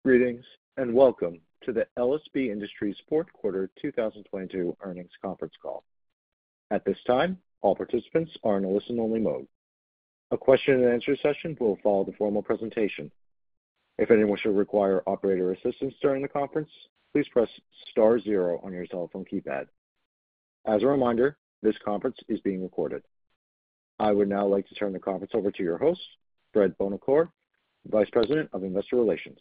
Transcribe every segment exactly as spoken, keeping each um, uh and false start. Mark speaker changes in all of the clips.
Speaker 1: Greetings, and welcome to the L S B Industries fourth quarter two thousand twenty-two earnings conference call. At this time, all participants are in a listen-only mode. A question-and-answer session will follow the formal presentation. If anyone should require operator assistance during the conference, please press star zero on your telephone keypad. As a reminder, this conference is being recorded. I would now like to turn the conference over to your host, Fred Buonocore, Vice President of Investor Relations.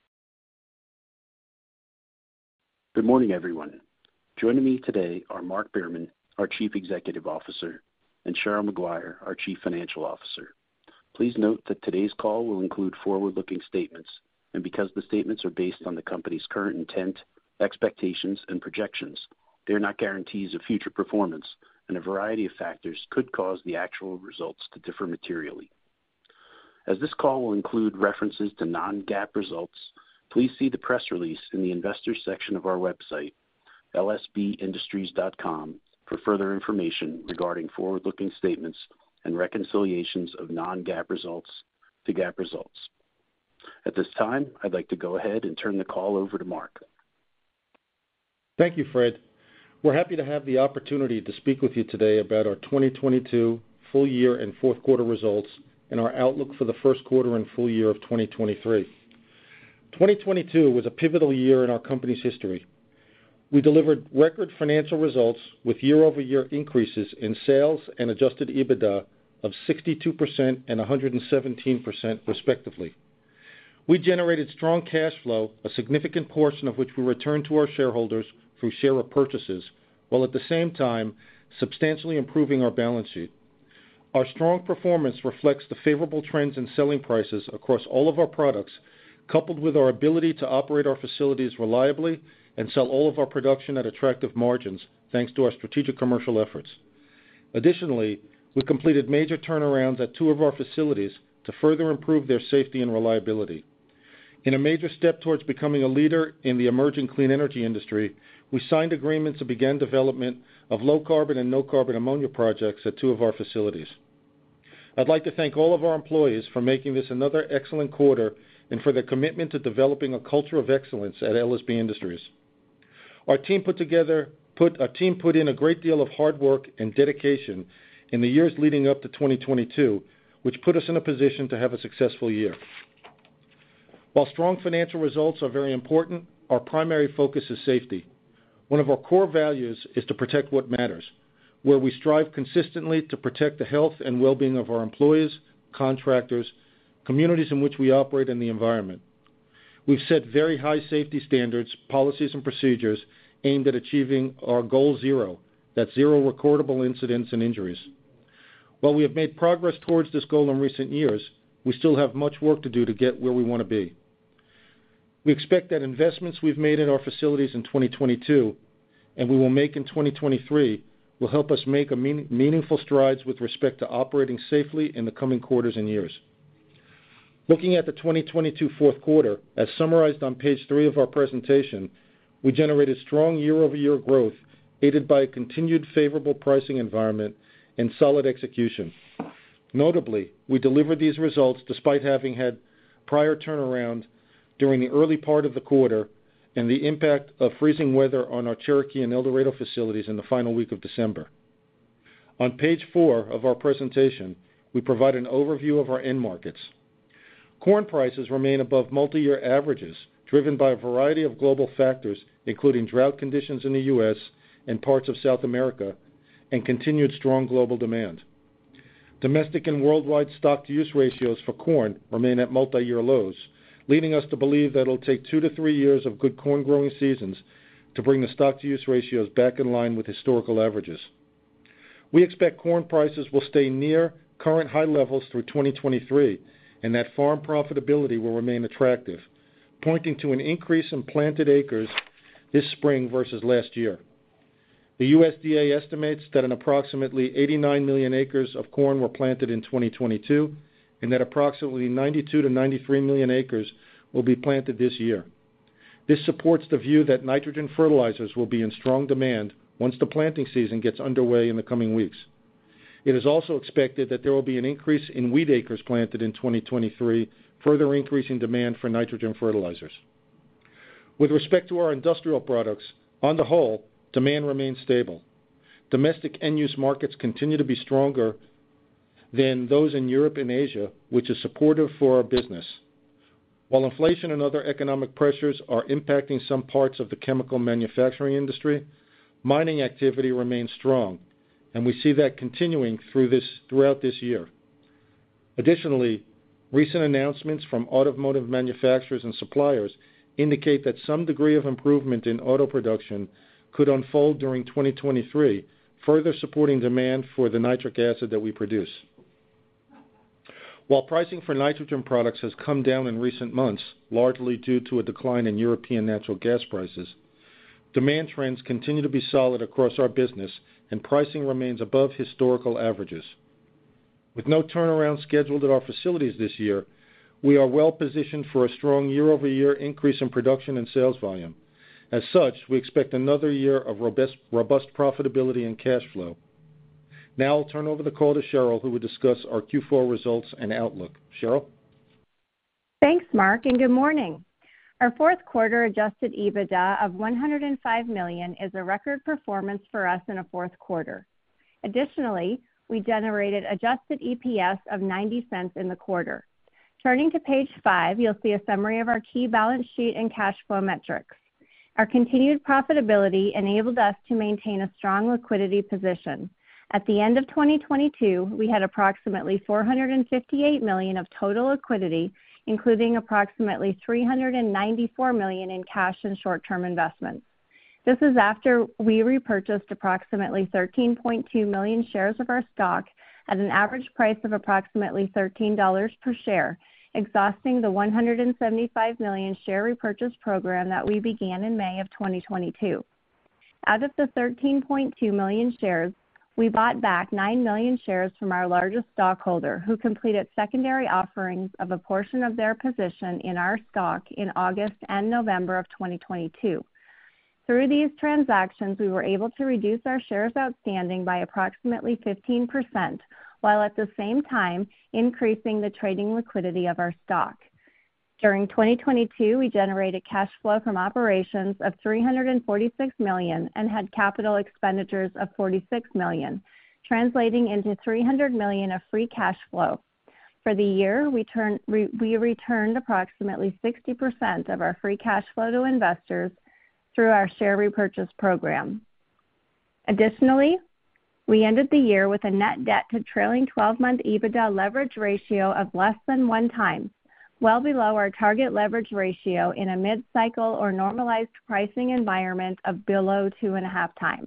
Speaker 2: Good morning, everyone. Joining me today are Mark Behrman, our Chief Executive Officer, and Cheryl Maguire, our Chief Financial Officer. Please note that today's call will include forward-looking statements, and because the statements are based on the company's current intent, expectations, and projections, they are not guarantees of future performance, and a variety of factors could cause the actual results to differ materially. As this call will include references to non-GAAP results, please see the press release in the Investors section of our website, L S B industries dot com, for further information regarding forward-looking statements and reconciliations of non-GAAP results to GAAP results. At this time, I'd like to go ahead and turn the call over to Mark.
Speaker 3: Thank you, Fred. We're happy to have the opportunity to speak with you today about our twenty twenty-two full year and fourth quarter results and our outlook for the first quarter and full year of twenty twenty-three. twenty twenty-two was a pivotal year in our company's history. We delivered record financial results with year-over-year increases in sales and adjusted EBITDA of sixty-two percent and one hundred seventeen percent respectively. We generated strong cash flow, a significant portion of which we returned to our shareholders through share repurchases, while at the same time substantially improving our balance sheet. Our strong performance reflects the favorable trends in selling prices across all of our products, coupled with our ability to operate our facilities reliably and sell all of our production at attractive margins, thanks to our strategic commercial efforts. Additionally, we completed major turnarounds at two of our facilities to further improve their safety and reliability. In a major step towards becoming a leader in the emerging clean energy industry, we signed agreements and began development of low-carbon and no-carbon ammonia projects at two of our facilities. I'd like to thank all of our employees for making this another excellent quarter and for their commitment to developing a culture of excellence at L S B Industries. Our team put together, put, our team put in a great deal of hard work and dedication in the years leading up to twenty twenty-two, which put us in a position to have a successful year. While strong financial results are very important, our primary focus is safety. One of our core values is to protect what matters, where we strive consistently to protect the health and well-being of our employees, contractors, communities in which we operate, and the environment. We've set very high safety standards, policies, and procedures aimed at achieving our goal zero, that's zero recordable incidents and injuries. While we have made progress towards this goal in recent years, we still have much work to do to get where we want to be. We expect that investments we've made in our facilities in twenty twenty-two and we will make in twenty twenty-three will help us make a mean, meaningful strides with respect to operating safely in the coming quarters and years. Looking at the twenty twenty-two fourth quarter, as summarized on page three of our presentation, we generated strong year-over-year growth, aided by a continued favorable pricing environment and solid execution. Notably, we delivered these results despite having had prior turnaround during the early part of the quarter and the impact of freezing weather on our Cherokee and El Dorado facilities in the final week of December. On page four of our presentation, we provide an overview of our end markets. Corn prices remain above multi-year averages, driven by a variety of global factors, including drought conditions in the U S and parts of South America, and continued strong global demand. Domestic and worldwide stock-to-use ratios for corn remain at multi-year lows, leading us to believe that it'll take two to three years of good corn growing seasons to bring the stock-to-use ratios back in line with historical averages. We expect corn prices will stay near current high levels through twenty twenty-three, and that farm profitability will remain attractive, pointing to an increase in planted acres this spring versus last year. The U S D A estimates that an approximately eighty-nine million acres of corn were planted in twenty twenty-two, and that approximately ninety-two to ninety-three million acres will be planted this year. This supports the view that nitrogen fertilizers will be in strong demand once the planting season gets underway in the coming weeks. It is also expected that there will be an increase in wheat acres planted in twenty twenty-three, further increasing demand for nitrogen fertilizers. With respect to our industrial products, on the whole, demand remains stable. Domestic end-use markets continue to be stronger than those in Europe and Asia, which is supportive for our business. While inflation and other economic pressures are impacting some parts of the chemical manufacturing industry, mining activity remains strong, and we see that continuing through this, throughout this year. Additionally, recent announcements from automotive manufacturers and suppliers indicate that some degree of improvement in auto production could unfold during twenty twenty-three, further supporting demand for the nitric acid that we produce. While pricing for nitrogen products has come down in recent months, largely due to a decline in European natural gas prices, demand trends continue to be solid across our business, and pricing remains above historical averages. With no turnaround scheduled at our facilities this year, we are well positioned for a strong year-over-year increase in production and sales volume. As such, we expect another year of robust, robust profitability and cash flow. Now I'll turn over the call to Cheryl, who will discuss our Q four results and outlook. Cheryl?
Speaker 4: Thanks, Mark, and good morning. Our fourth quarter adjusted EBITDA of one hundred five million dollars is a record performance for us in a fourth quarter. Additionally, we generated adjusted E P S of ninety cents in the quarter. Turning to page five, you'll see a summary of our key balance sheet and cash flow metrics. Our continued profitability enabled us to maintain a strong liquidity position. At the end of twenty twenty-two, we had approximately four hundred fifty-eight million dollars of total liquidity, including approximately three hundred ninety-four million dollars in cash and short-term investments. This is after we repurchased approximately thirteen point two million shares of our stock at an average price of approximately thirteen dollars per share, exhausting the one hundred seventy-five million share repurchase program that we began in May of twenty twenty-two. Out of the thirteen point two million shares, we bought back nine million shares from our largest stockholder, who completed secondary offerings of a portion of their position in our stock in August and November of twenty twenty-two. Through these transactions, we were able to reduce our shares outstanding by approximately fifteen percent, while at the same time increasing the trading liquidity of our stock. During twenty twenty-two, we generated cash flow from operations of three hundred forty-six million dollars and had capital expenditures of forty-six million dollars, translating into three hundred million dollars of free cash flow. For the year, we, turn, we, we returned approximately sixty percent of our free cash flow to investors through our share repurchase program. Additionally, we ended the year with a net debt to trailing twelve-month EBITDA leverage ratio of less than one time, well below our target leverage ratio in a mid-cycle or normalized pricing environment of below two and a half times.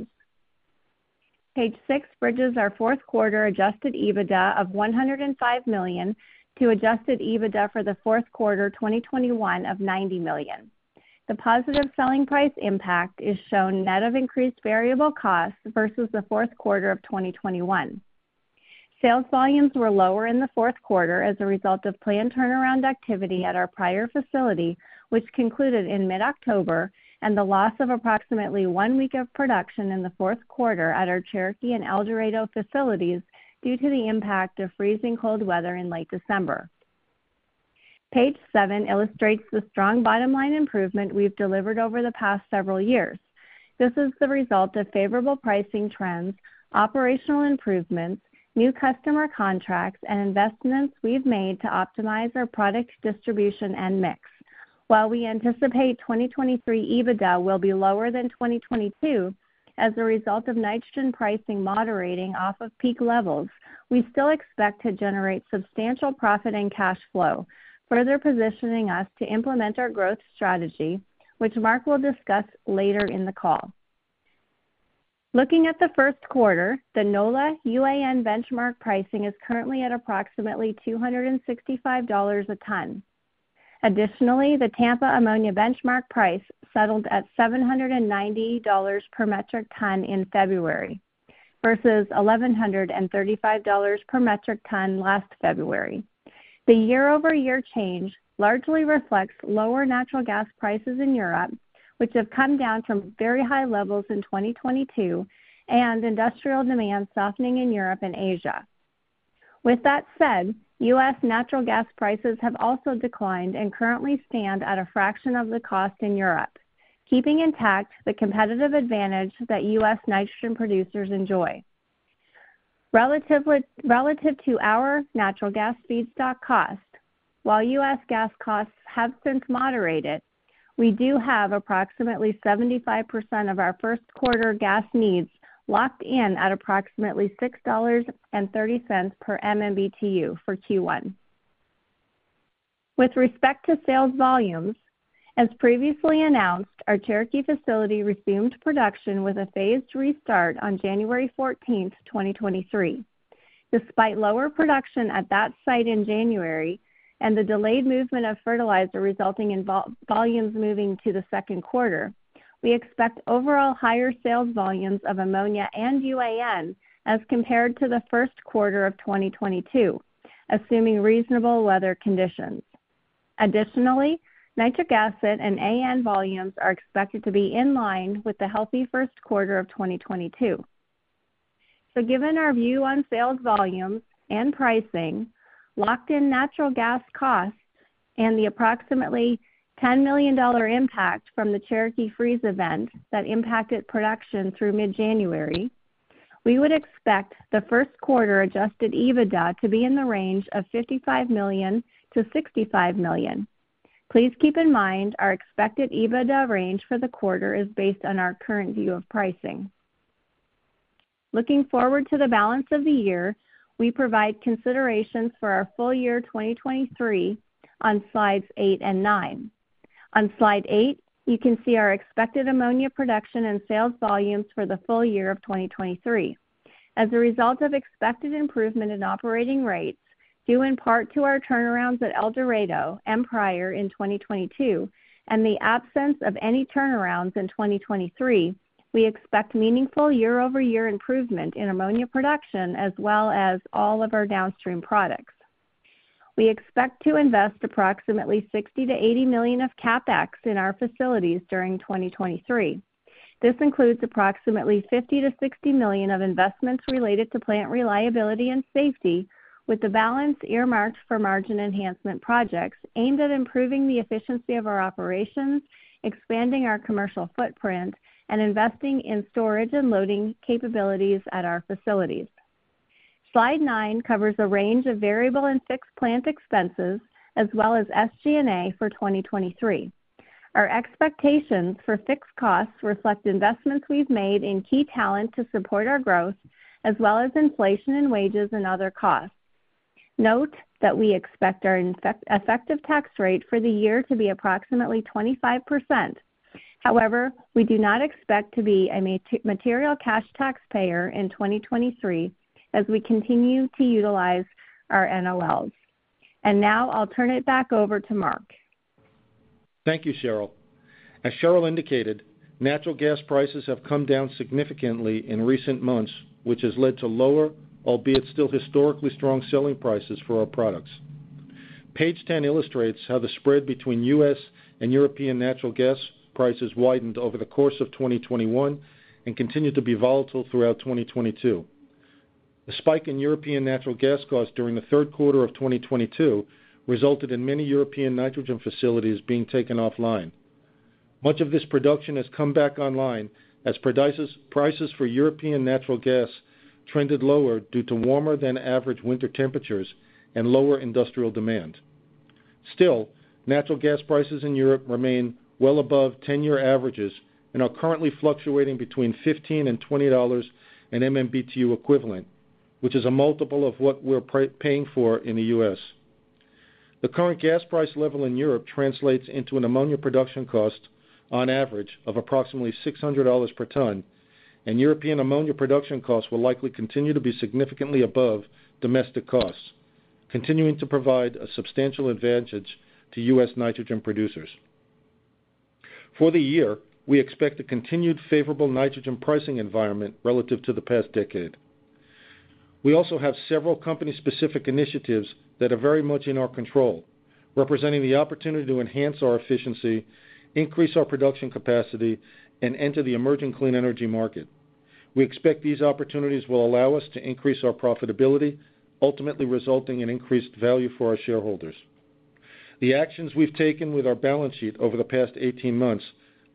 Speaker 4: Page six bridges our fourth quarter adjusted EBITDA of one hundred five million dollars to adjusted EBITDA for the fourth quarter twenty twenty-one of ninety million dollars. The positive selling price impact is shown net of increased variable costs versus the fourth quarter of twenty twenty-one. Sales volumes were lower in the fourth quarter as a result of planned turnaround activity at our Pryor facility, which concluded in mid-October, and the loss of approximately one week of production in the fourth quarter at our Cherokee and El Dorado facilities due to the impact of freezing cold weather in late December. Page seven illustrates the strong bottom-line improvement we've delivered over the past several years. This is the result of favorable pricing trends, operational improvements, new customer contracts, and investments we've made to optimize our product distribution and mix. While we anticipate twenty twenty-three EBITDA will be lower than twenty twenty-two as a result of nitrogen pricing moderating off of peak levels, we still expect to generate substantial profit and cash flow, further positioning us to implement our growth strategy, which Mark will discuss later in the call. Looking at the first quarter, the NOLA U A N benchmark pricing is currently at approximately two hundred sixty-five dollars a ton. Additionally, the Tampa ammonia benchmark price settled at seven hundred ninety dollars per metric ton in February versus one thousand one hundred thirty-five dollars per metric ton last February. The year-over-year change largely reflects lower natural gas prices in Europe, which have come down from very high levels in twenty twenty-two, and industrial demand softening in Europe and Asia. With that said, U S natural gas prices have also declined and currently stand at a fraction of the cost in Europe. keeping intact the competitive advantage that U S nitrogen producers enjoy. Relative, relative to our natural gas feedstock cost, while U S gas costs have since moderated, we do have approximately seventy-five percent of our first quarter gas needs locked in at approximately six dollars and thirty cents per M M B T U for Q one. With respect to sales volumes, as previously announced, our Cherokee facility resumed production with a phased restart on January fourteenth, twenty twenty-three. Despite lower production at that site in January and the delayed movement of fertilizer resulting in vol- volumes moving to the second quarter, we expect overall higher sales volumes of ammonia and U A N as compared to the first quarter of twenty twenty-two, assuming reasonable weather conditions. Additionally, nitric acid and A N volumes are expected to be in line with the healthy first quarter of twenty twenty-two. So given our view on sales volumes and pricing, locked-in natural gas costs, and the approximately ten million dollars impact from the Cherokee freeze event that impacted production through mid-January, we would expect the first quarter adjusted EBITDA to be in the range of fifty-five million to sixty-five million. Please keep in mind our expected EBITDA range for the quarter is based on our current view of pricing. Looking forward to the balance of the year, we provide considerations for our full year twenty twenty-three on slides eight and nine. On slide eight, you can see our expected ammonia production and sales volumes for the full year of twenty twenty-three. As a result of expected improvement in operating rates, due in part to our turnarounds at El Dorado and Pryor in twenty twenty-two, and the absence of any turnarounds in twenty twenty-three, we expect meaningful year-over-year improvement in ammonia production as well as all of our downstream products. We expect to invest approximately sixty to eighty million of CapEx in our facilities during twenty twenty-three. This includes approximately fifty to sixty million of investments related to plant reliability and safety, with the balance earmarked for margin enhancement projects aimed at improving the efficiency of our operations, expanding our commercial footprint, and investing in storage and loading capabilities at our facilities. Slide nine covers a range of variable and fixed plant expenses, as well as S G and A for twenty twenty-three. Our expectations for fixed costs reflect investments we've made in key talent to support our growth, as well as inflation in wages and other costs. Note that we expect our effective tax rate for the year to be approximately twenty-five percent. However, we do not expect to be a material cash taxpayer in twenty twenty-three as we continue to utilize our N O Ls. And now I'll turn it back over to Mark.
Speaker 3: Thank you, Cheryl. As Cheryl indicated, natural gas prices have come down significantly in recent months, which has led to lower, albeit still historically strong selling prices for our products. Page ten illustrates how the spread between U S and European natural gas prices widened over the course of twenty twenty-one and continued to be volatile throughout twenty twenty-two. The spike in European natural gas costs during the third quarter of twenty twenty-two resulted in many European nitrogen facilities being taken offline. Much of this production has come back online as prices, prices for European natural gas trended lower due to warmer than average winter temperatures and lower industrial demand. Still, natural gas prices in Europe remain well above ten-year averages and are currently fluctuating between fifteen and twenty dollars an M M B T U equivalent, which is a multiple of what we're paying for in the U S. The current gas price level in Europe translates into an ammonia production cost, on average, of approximately six hundred dollars per ton, and European ammonia production costs will likely continue to be significantly above domestic costs, continuing to provide a substantial advantage to U S nitrogen producers. For the year, we expect a continued favorable nitrogen pricing environment relative to the past decade. We also have several company-specific initiatives that are very much in our control, representing the opportunity to enhance our efficiency, increase our production capacity, and enter the emerging clean energy market. We expect these opportunities will allow us to increase our profitability, ultimately resulting in increased value for our shareholders. The actions we've taken with our balance sheet over the past eighteen months,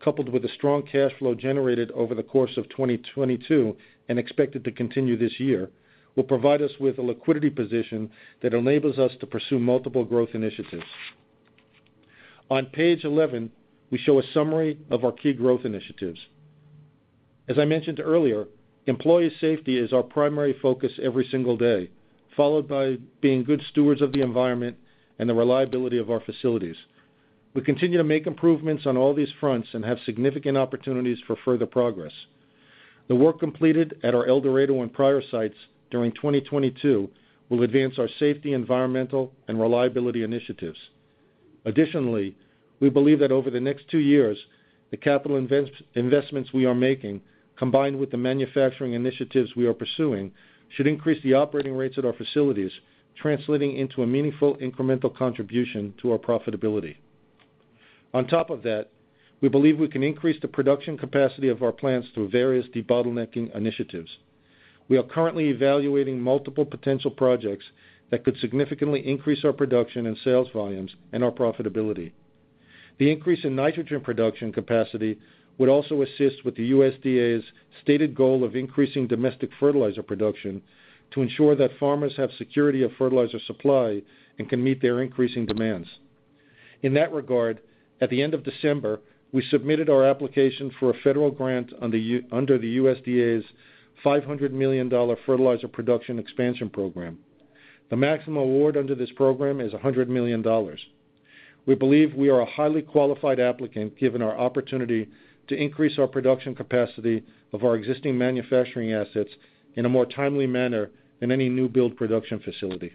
Speaker 3: coupled with the strong cash flow generated over the course of twenty twenty-two and expected to continue this year, will provide us with a liquidity position that enables us to pursue multiple growth initiatives. On page eleven, we show a summary of our key growth initiatives. As I mentioned earlier, employee safety is our primary focus every single day, followed by being good stewards of the environment and the reliability of our facilities. We continue to make improvements on all these fronts and have significant opportunities for further progress. The work completed at our El Dorado and Pryor sites during twenty twenty-two will advance our safety, environmental, and reliability initiatives. Additionally, we believe that over the next two years, the capital invest- investments we are making, combined with the manufacturing initiatives we are pursuing, should increase the operating rates at our facilities, translating into a meaningful incremental contribution to our profitability. On top of that, we believe we can increase the production capacity of our plants through various debottlenecking initiatives. We are currently evaluating multiple potential projects that could significantly increase our production and sales volumes and our profitability. The increase in nitrogen production capacity would also assist with the U S D A's stated goal of increasing domestic fertilizer production to ensure that farmers have security of fertilizer supply and can meet their increasing demands. In that regard, at the end of December, we submitted our application for a federal grant under the U S D A's five hundred million dollars fertilizer production expansion program. The maximum award under this program is one hundred million dollars. We believe we are a highly qualified applicant given our opportunity to increase our production capacity of our existing manufacturing assets in a more timely manner than any new build production facility.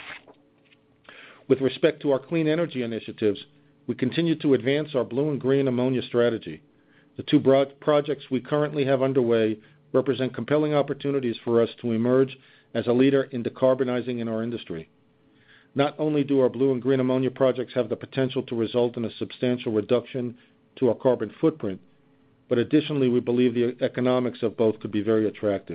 Speaker 3: With respect to our clean energy initiatives, we continue to advance our blue and green ammonia strategy. The two broad projects we currently have underway represent compelling opportunities for us to emerge as a leader in decarbonizing in our industry. Not only do our blue and green ammonia projects have the potential to result in a substantial reduction to our carbon footprint, but additionally, we believe the economics of both could be very attractive.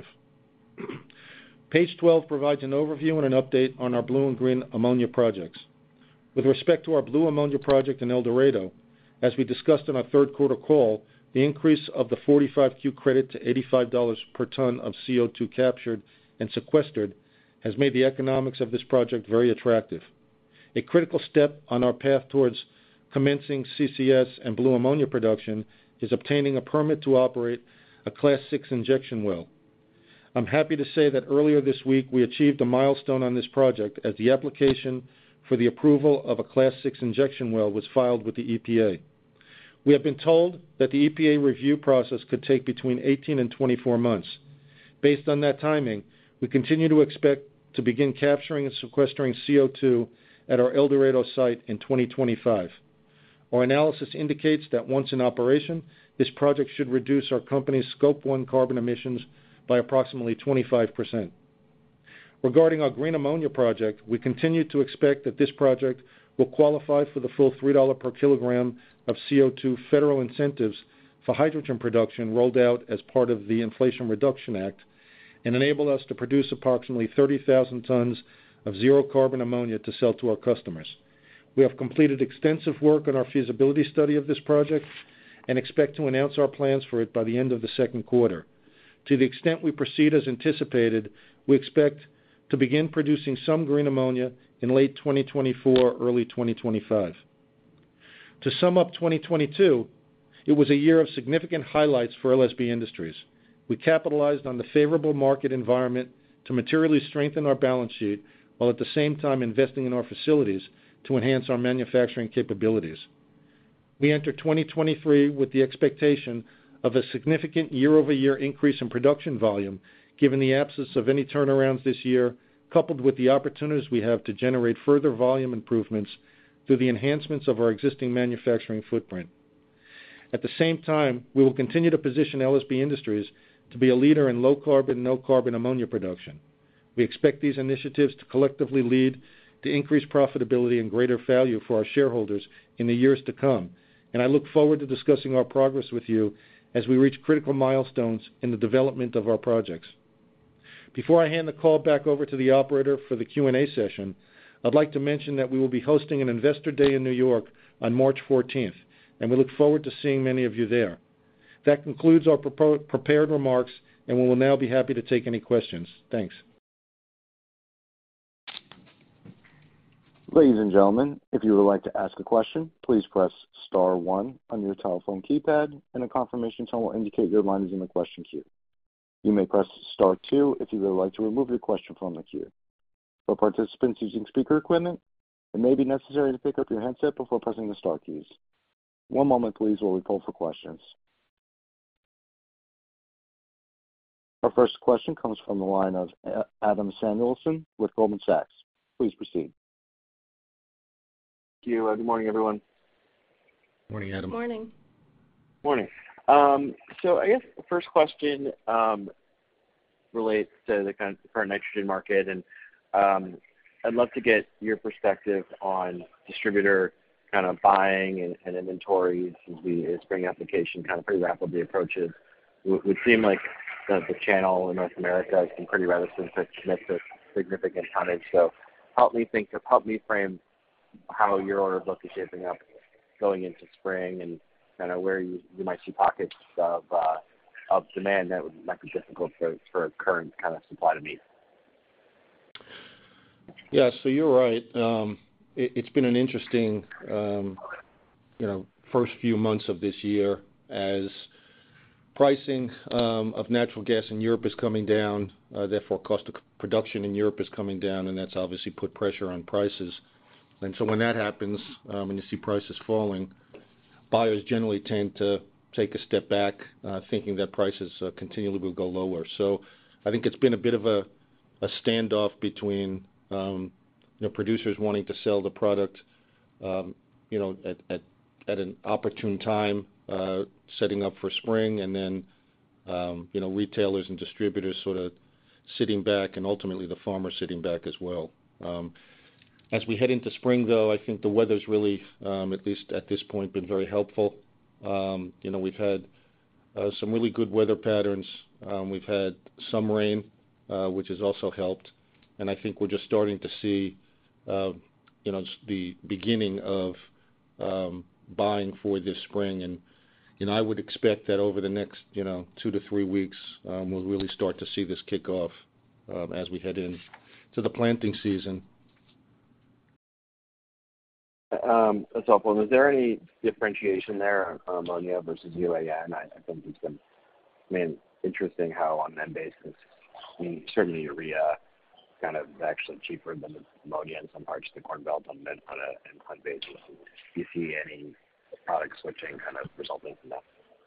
Speaker 3: Page twelve provides an overview and an update on our blue and green ammonia projects. With respect to our blue ammonia project in El Dorado, as we discussed in our third quarter call, the increase of the forty-five Q credit to eighty-five dollars per ton of C O two captured and sequestered has made the economics of this project very attractive. A critical step on our path towards commencing C C S and blue ammonia production is obtaining a permit to operate a Class six injection well. I'm happy to say that earlier this week we achieved a milestone on this project as the application for the approval of a Class six injection well was filed with the E P A. We have been told that the E P A review process could take between eighteen and twenty-four months. Based on that timing, we continue to expect to begin capturing and sequestering C O two at our El Dorado site in twenty twenty-five. Our analysis indicates that once in operation, this project should reduce our company's Scope one carbon emissions by approximately twenty-five percent. Regarding our green ammonia project, we continue to expect that this project will qualify for the full three dollars per kilogram of C O two federal incentives for hydrogen production rolled out as part of the Inflation Reduction Act and enable us to produce approximately thirty thousand tons of zero-carbon ammonia to sell to our customers. We have completed extensive work on our feasibility study of this project and expect to announce our plans for it by the end of the second quarter. To the extent we proceed as anticipated, we expect to begin producing some green ammonia in late twenty twenty-four, early twenty twenty-five. To sum up twenty twenty-two, it was a year of significant highlights for L S B Industries. We capitalized on the favorable market environment to materially strengthen our balance sheet while at the same time investing in our facilities to enhance our manufacturing capabilities. We enter twenty twenty-three with the expectation of a significant year-over-year increase in production volume, given the absence of any turnarounds this year, coupled with the opportunities we have to generate further volume improvements through the enhancements of our existing manufacturing footprint. At the same time, we will continue to position L S B Industries to be a leader in low-carbon, no-carbon ammonia production. We expect these initiatives to collectively lead to increased profitability and greater value for our shareholders in the years to come, and I look forward to discussing our progress with you as we reach critical milestones in the development of our projects. Before I hand the call back over to the operator for the Q and A session, I'd like to mention that we will be hosting an Investor Day in New York on March fourteenth. and we look forward to seeing many of you there. That concludes our prepared remarks, and we will now be happy to take any questions. Thanks.
Speaker 1: Ladies and gentlemen, if you would like to ask a question, please press star one on your telephone keypad, and a confirmation tone will indicate your line is in the question queue. You may press star two if you would like to remove your question from the queue. For participants using speaker equipment, it may be necessary to pick up your handset before pressing the star keys. One moment, please, while we poll for questions. Our first question comes from the line of Adam Samuelson with Goldman Sachs. Please proceed.
Speaker 5: Thank you. Uh, good morning, everyone.
Speaker 3: Morning, Adam.
Speaker 4: Morning.
Speaker 5: Morning. Um, so I guess the first question um, relates to the kind of current nitrogen market, and um, I'd love to get your perspective on distributor kind of buying and, and inventories as the as spring application kind of pretty rapidly approaches. It would seem like the, the channel in North America has been pretty reticent to commit to significant tonnage. So help me think of, help me frame how your order book is shaping up going into spring, and kind of where you, you might see pockets of uh, of demand that would, might be difficult for, for current kind of supply to meet.
Speaker 3: Yeah, so you're right. Um, it, it's been an interesting, um, you know, first few months of this year as pricing um, of natural gas in Europe is coming down. Uh, therefore, cost of production in Europe is coming down, and that's obviously put pressure on prices. And so when that happens, um, and you see prices falling, buyers generally tend to take a step back, uh, thinking that prices uh, continually will go lower. So I think it's been a bit of a, a standoff between um, you know, producers wanting to sell the product, um, you know, at, at, at an opportune time, uh, setting up for spring, and then um, you know, retailers and distributors sort of sitting back, and ultimately the farmer sitting back as well. Um, As we head into spring, though, I think the weather's really, um, at least at this point, been very helpful. Um, you know, we've had uh, some really good weather patterns. Um, we've had some rain, uh, which has also helped. And I think we're just starting to see, uh, you know, the beginning of um, buying for this spring. And, you know, I would expect that over the next, you know, two to three weeks, um, we'll really start to see this kick off um, as we head in to the planting season.
Speaker 5: Um, that's helpful. And is there any differentiation there on ammonia versus U A N? I, I think it's been, I mean, interesting how on an end basis, I mean, certainly urea kind of actually cheaper than ammonia in some parts of the Corn Belt on, an, on a in ton basis. Do you see any product switching kind of resulting from that?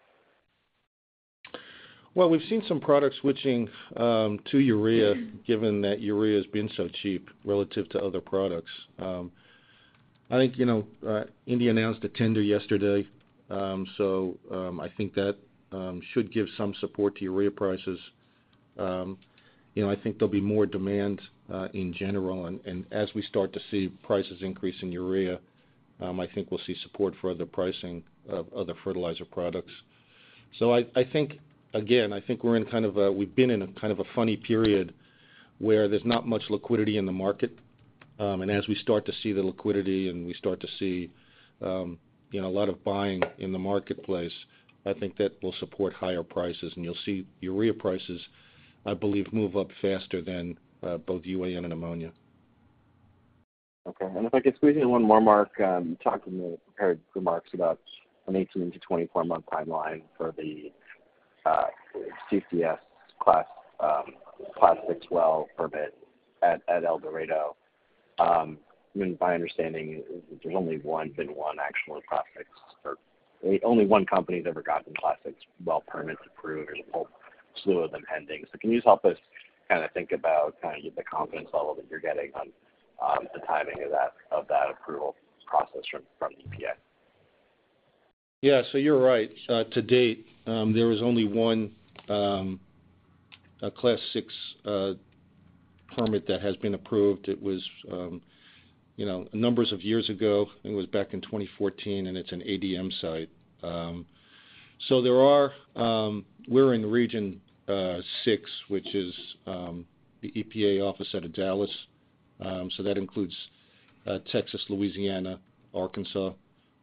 Speaker 3: Well, we've seen some product switching um, to urea, given that urea has been so cheap relative to other products. Um, I think, you know, uh, India announced a tender yesterday, um, so um, I think that um, should give some support to urea prices. Um, you know, I think there'll be more demand uh, in general, and, and as we start to see prices increase in urea, um, I think we'll see support for other pricing of other fertilizer products. So I, I think, again, I think we're in kind of a, we've been in a kind of a funny period where there's not much liquidity in the market. Um, and as we start to see the liquidity and we start to see, um, you know, a lot of buying in the marketplace, I think that will support higher prices. And you'll see urea prices, I believe, move up faster than uh, both U A N and ammonia.
Speaker 5: Okay. And if I could squeeze in one more, Mark, um, you talked in the prepared remarks about an eighteen to twenty-four month timeline for the uh, C C S class um, class six well permit at, at El Dorado. Um, I mean, my understanding is that there's only one, been one actual class six, or only one company's ever gotten class six well permits approved. There's a whole slew of them pending. So can you just help us kind of think about kind of the confidence level that you're getting on um, the timing of that of that approval process from, from the E P A?
Speaker 3: Yeah, so you're right. Uh, to date, um, there is only one um, a class six uh, permit that has been approved. It was, um, you know, numbers of years ago. I think it was back in twenty fourteen, and it's an A D M site. Um, so there are, um, we're in Region uh, six, which is um, the E P A office out of Dallas. Um, so that includes uh, Texas, Louisiana, Arkansas.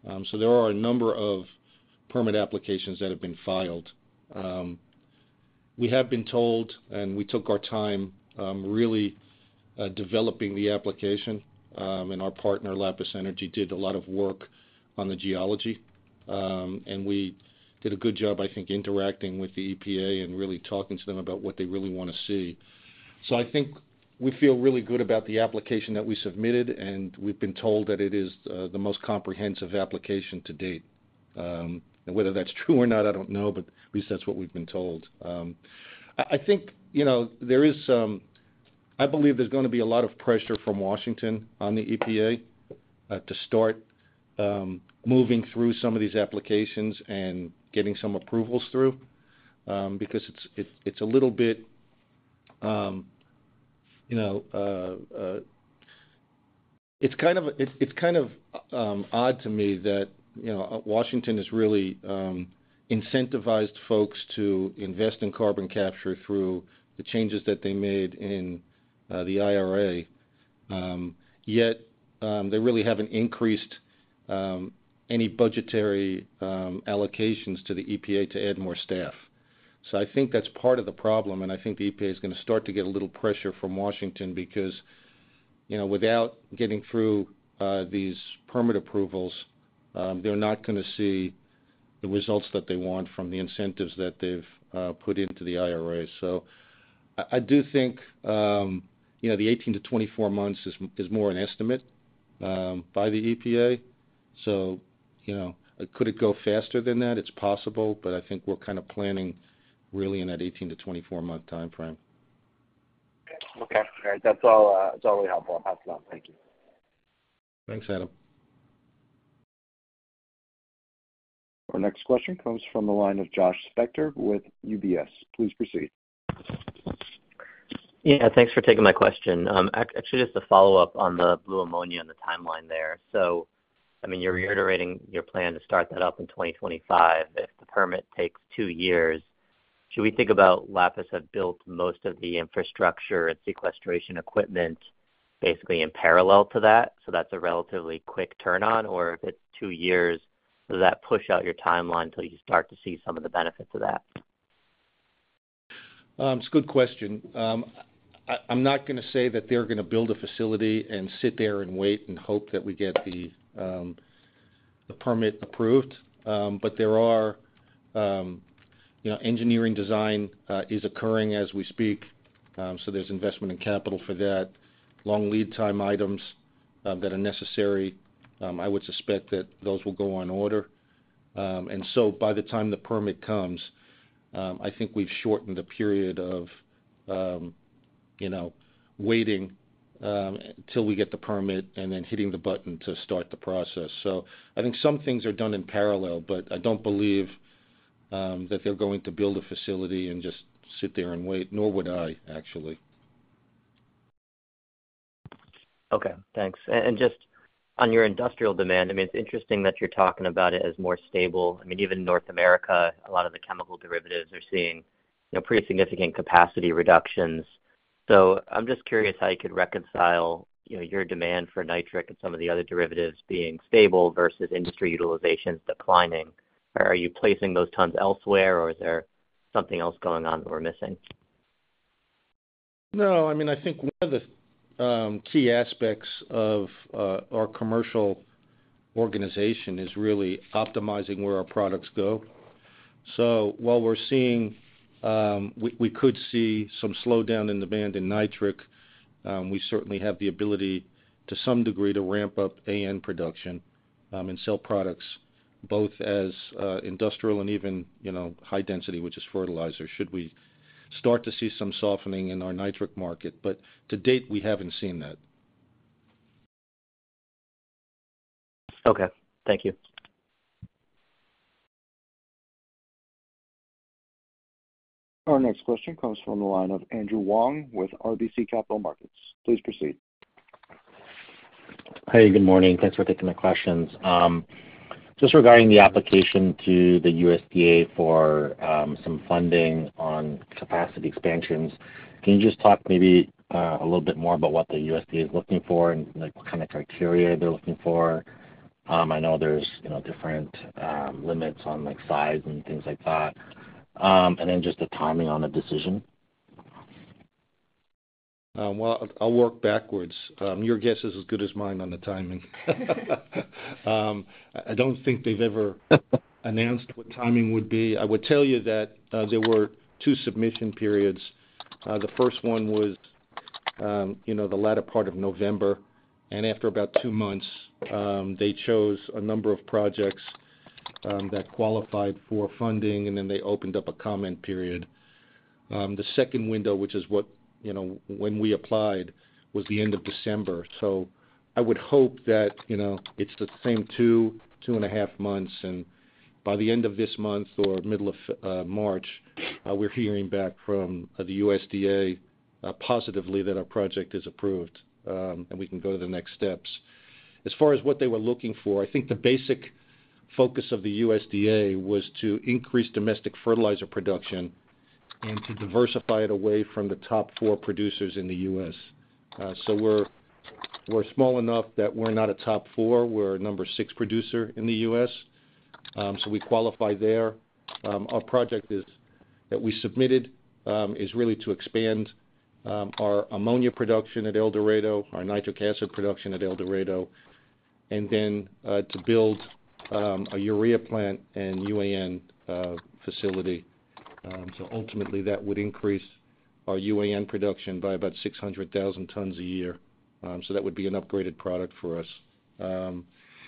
Speaker 3: Um, so there are a number of permit applications that have been filed. Um, we have been told, and we took our time um, really uh, developing the application, um, and our partner, Lapis Energy, did a lot of work on the geology, um, and we did a good job, I think, interacting with the E P A and really talking to them about what they really want to see. So I think we feel really good about the application that we submitted, and we've been told that it is uh, the most comprehensive application to date. Um, and whether that's true or not, I don't know, but at least that's what we've been told. Um, I, I think, you know, there is some, I believe there's going to be a lot of pressure from Washington on the E P A uh, to start um, moving through some of these applications and getting some approvals through, um, because it's it, it's a little bit, um, you know, uh, uh, it's kind of it, it's kind of um, odd to me that, you know, Washington has really um, incentivized folks to invest in carbon capture through the changes that they made in uh, the I R A, um, yet um, they really haven't increased um, any budgetary um, allocations to the E P A to add more staff. So I think that's part of the problem, and I think the E P A is going to start to get a little pressure from Washington because, you know, without getting through uh, these permit approvals, um, they're not going to see the results that they want from the incentives that they've uh, put into the I R A. So I, I do think, um, you know, the eighteen to twenty-four months is is more an estimate um, by the E P A. So, you know, could it go faster than that? It's possible, but I think we're kind of planning really in that eighteen to twenty-four month time frame.
Speaker 5: Okay. All right. That's all. Uh, that's all really helpful. I'll pass it on. Thank you.
Speaker 3: Thanks, Adam.
Speaker 1: Our next question comes from the line of Josh Spector with U B S. Please proceed.
Speaker 6: Yeah, thanks for taking my question. Um, actually, just a follow-up on the blue ammonia and the timeline there. So, I mean, you're reiterating your plan to start that up in twenty twenty-five. If the permit takes two years, should we think about Lapis have built most of the infrastructure and sequestration equipment basically in parallel to that, so that's a relatively quick turn-on? Or if it's two years, does that push out your timeline until you start to see some of the benefits of that?
Speaker 3: Um, it's a good question. Um, I, I'm not going to say that they're going to build a facility and sit there and wait and hope that we get the um, the permit approved. Um, but there are, um, you know, engineering design uh, is occurring as we speak. Um, so there's investment in capital for that. Long lead time items uh, that are necessary. Um, I would suspect that those will go on order. Um, and so by the time the permit comes, um, I think we've shortened the period of, um, you know, waiting um, until we get the permit and then hitting the button to start the process. So I think some things are done in parallel, but I don't believe um, that they're going to build a facility and just sit there and wait, nor would I, actually.
Speaker 6: Okay, thanks. And just on your industrial demand, I mean, it's interesting that you're talking about it as more stable. I mean, even in North America, a lot of the chemical derivatives are seeing, you know, pretty significant capacity reductions. So I'm just curious how you could reconcile, you know, your demand for nitric and some of the other derivatives being stable versus industry utilizations declining. Are you placing those tons elsewhere, or is there something else going on that we're missing?
Speaker 3: No, I mean, I think one of the Um, key aspects of uh, our commercial organization is really optimizing where our products go. So while we're seeing, um, we, we could see some slowdown in demand in nitric, um, we certainly have the ability to some degree to ramp up A N production um, and sell products both as uh, industrial and even, you know, high density, which is fertilizer, should we start to see some softening in our nitric market. But to date, we haven't seen that.
Speaker 6: Okay. Thank you.
Speaker 1: Our next question comes from the line of Andrew Wong with R B C Capital Markets. Please proceed.
Speaker 7: Hey, good morning. Thanks for taking my questions. Um, Just regarding the application to the U S D A for um, some funding on capacity expansions, can you just talk maybe uh, a little bit more about what the U S D A is looking for and like what kind of criteria they're looking for, Um, I know there's, you know, different um, limits on, like, size and things like that. Um, and then just the timing on a decision.
Speaker 3: Um, well, I'll work backwards. Um, your guess is as good as mine on the timing. um, I don't think they've ever announced what timing would be. I would tell you that uh, there were two submission periods. Uh, the first one was, um, you know, the latter part of November, and after about two months, um, they chose a number of projects um, that qualified for funding, and then they opened up a comment period. Um, the second window, which is what you know, when we applied, was the end of December. So I would hope that, you know, it's the same two, two and a half months, and by the end of this month or middle of uh, March, uh, we're hearing back from uh, the U S D A uh, positively that our project is approved, um, and we can go to the next steps. As far as what they were looking for, I think the basic focus of the U S D A was to increase domestic fertilizer production and to diversify it away from the top four producers in the U S. Uh, so we're we're small enough that we're not a top four. We're a number six producer in the U S. Um, so we qualify there. Um, our project is that we submitted um, is really to expand um, our ammonia production at El Dorado, our nitric acid production at El Dorado, and then uh, to build um, a urea plant and U A N uh, facility. Um, so ultimately, that would increase our U A N production by about six hundred thousand tons a year. Um, so that would be an upgraded product for us. Um,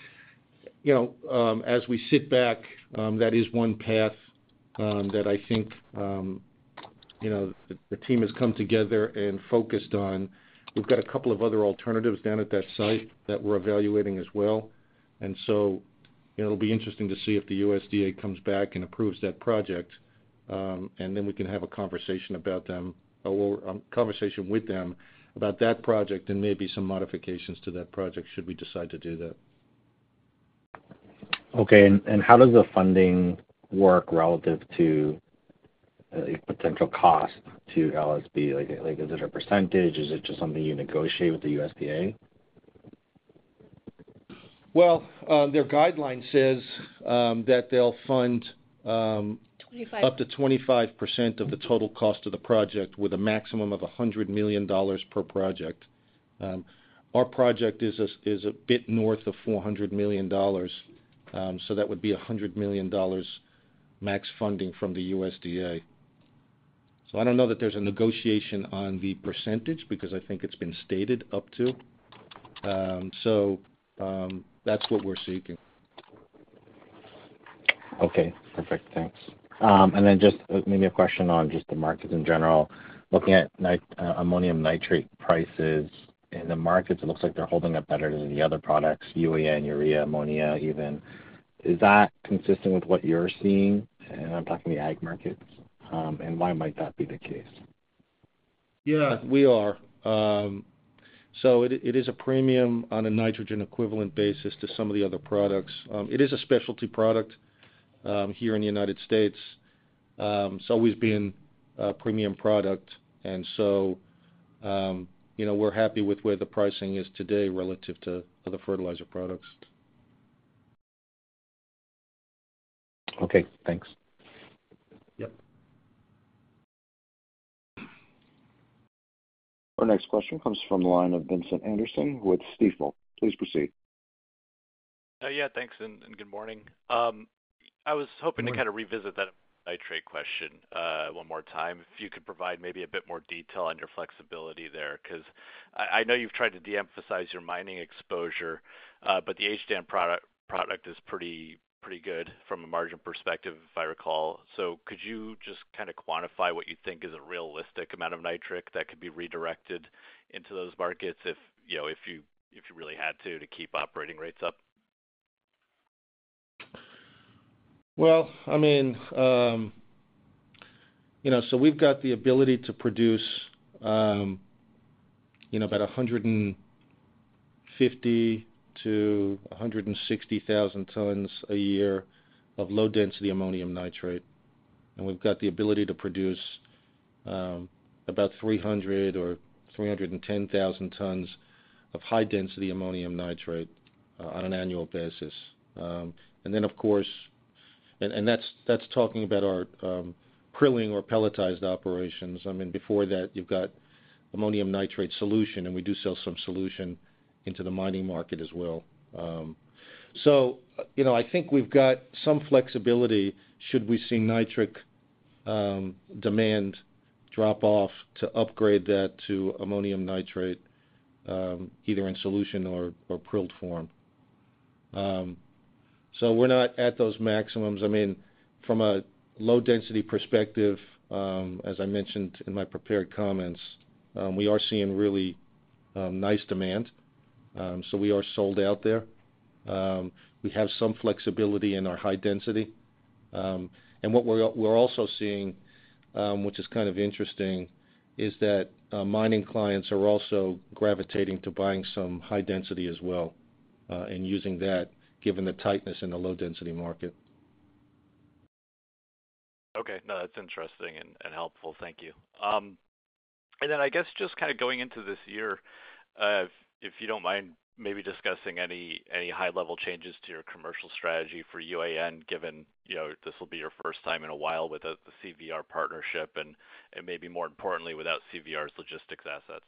Speaker 3: you know, um, as we sit back, um, that is one path um, that I think, um, you know, the, the team has come together and focused on. We've got a couple of other alternatives down at that site that we're evaluating as well. And so, you know, it'll be interesting to see if the U S D A comes back and approves that project. Um, and then we can have a conversation about them, or a conversation with them about that project and maybe some modifications to that project should we decide to do that.
Speaker 7: Okay, and, and how does the funding work relative to uh, potential cost to L S B? Like, like, is it a percentage? Is it just something you negotiate with the U S D A?
Speaker 3: Well, uh, their guideline says um, that they'll fund um, up to twenty-five percent of the total cost of the project with a maximum of one hundred million dollars per project. Um, our project is a, is a bit north of four hundred million dollars, um, so that would be one hundred million dollars max funding from the U S D A. So I don't know that there's a negotiation on the percentage because I think it's been stated up to. Um, so um, that's what we're seeking.
Speaker 7: Okay, perfect. Thanks. Um, and then just maybe a question on just the markets in general. Looking at nit- uh, ammonium nitrate prices in the markets, it looks like they're holding up better than the other products, U A N, urea, ammonia even. Is that consistent with what you're seeing? And I'm talking the ag markets. Um, and why might that be the case?
Speaker 3: Yeah, we are. Um, so it, it is a premium on a nitrogen equivalent basis to some of the other products. Um, it is a specialty product. Um, here in the United States, um, it's always been a premium product, and so um, you know we're happy with where the pricing is today relative to other fertilizer products.
Speaker 7: Okay, thanks.
Speaker 3: Yep.
Speaker 1: Our next question comes from the line of Vincent Anderson with Stifel. Please proceed.
Speaker 8: Uh, yeah, thanks, and, and good morning. Um, I was hoping to kind of revisit that nitrate question uh, one more time. If you could provide maybe a bit more detail on your flexibility there, because I, I know you've tried to de-emphasize your mining exposure, uh, but the H D A N product product is pretty pretty good from a margin perspective, if I recall. So could you just kind of quantify what you think is a realistic amount of nitric that could be redirected into those markets if you know if you if you really had to to keep operating rates up?
Speaker 3: Well, I mean, um, you know, so we've got the ability to produce, um, you know, about one hundred fifty to one hundred sixty thousand tons a year of low-density ammonium nitrate, and we've got the ability to produce um, about three hundred or three hundred ten thousand tons of high-density ammonium nitrate. uh, on an annual basis. Um, and then, of course, and, and that's that's talking about our um, prilling or pelletized operations. I mean, before that, you've got ammonium nitrate solution, and we do sell some solution into the mining market as well. Um, so, you know, I think we've got some flexibility should we see nitric um, demand drop off to upgrade that to ammonium nitrate, um, either in solution or, or prilled form. Um, so we're not at those maximums. I mean, from a low density perspective, um, as I mentioned in my prepared comments, um, we are seeing really um, nice demand. Um, so we are sold out there. Um, we have some flexibility in our high density. Um, and what we're, we're also seeing, um, which is kind of interesting, is that uh, mining clients are also gravitating to buying some high density as well, uh, and using that given the tightness in the low density market.
Speaker 8: Okay, no, that's interesting and, and helpful. Thank you. Um, and then I guess just kind of going into this year, uh, if, if you don't mind maybe discussing any any high-level changes to your commercial strategy for U A N, given, you know, this will be your first time in a while with a, the C V R partnership and, and maybe more importantly without C V R's logistics assets.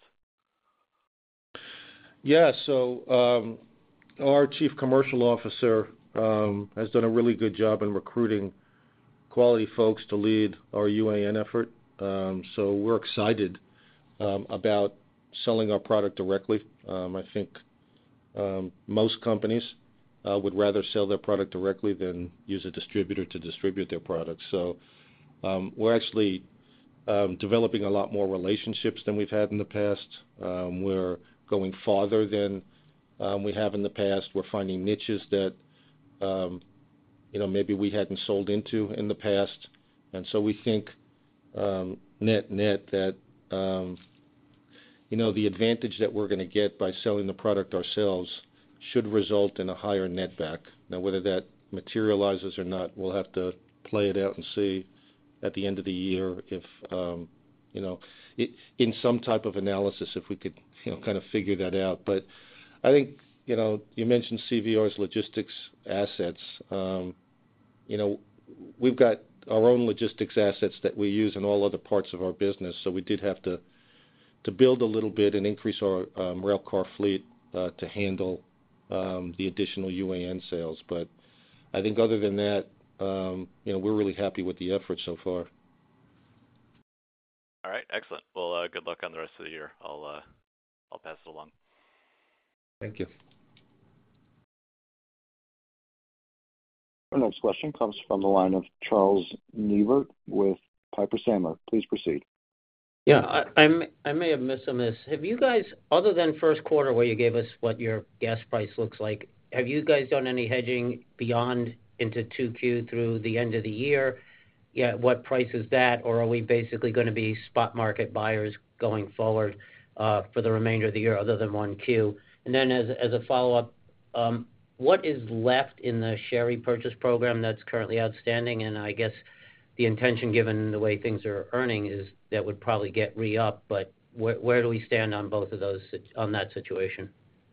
Speaker 3: Yeah, so um, our Chief Commercial Officer um, has done a really good job in recruiting quality folks to lead our U A N effort. Um, so we're excited um, about selling our product directly. Um, I think Um, most companies uh, would rather sell their product directly than use a distributor to distribute their products. So um, we're actually um, developing a lot more relationships than we've had in the past. Um, we're going farther than um, we have in the past. We're finding niches that um, you know maybe we hadn't sold into in the past, and so we think um, net net that um, you know, the advantage that we're going to get by selling the product ourselves should result in a higher net back. Now, whether that materializes or not, we'll have to play it out and see at the end of the year if, um, you know, it, in some type of analysis, if we could, you know, kind of figure that out. But I think, you know, you mentioned C V R's logistics assets. Um, you know, we've got our own logistics assets that we use in all other parts of our business, so we did have to to build a little bit and increase our um, rail car fleet uh, to handle um, the additional U A N sales. But I think other than that, um, you know, we're really happy with the effort so far.
Speaker 8: All right, excellent. Well, uh, good luck on the rest of the year. I'll uh, I'll pass it along.
Speaker 3: Thank you.
Speaker 1: Our next question comes from the line of Charles Neivert with Piper Sandler. Please proceed.
Speaker 9: Yeah, I, I'm, I may have missed some of this. Have you guys, other than first quarter where you gave us what your gas price looks like, have you guys done any hedging beyond into two Q through the end of the year? Yeah, what price is that? Or are we basically going to be spot market buyers going forward uh, for the remainder of the year other than one Q? And then as, as a follow-up, um, what is left in the share repurchase program that's currently outstanding? And I guess the intention, given the way things are earning, is that would probably get re-up, but where, where do we stand on both of those, on that situation?